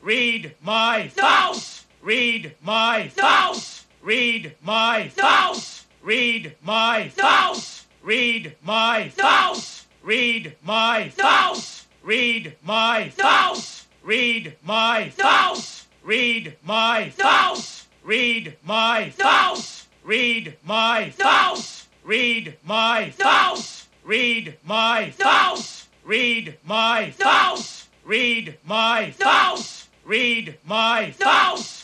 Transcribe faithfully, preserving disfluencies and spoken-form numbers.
Read my thoughts. Read my thoughts. Read my thoughts. Read my thoughts. Read my thoughts. Read my thoughts. Read my thoughts. Read my thoughts. Read my thoughts. Read my thoughts. Read my thoughts. Read my thoughts. Read my thoughts. Read my thoughts. Read my thoughts. Read my thoughts.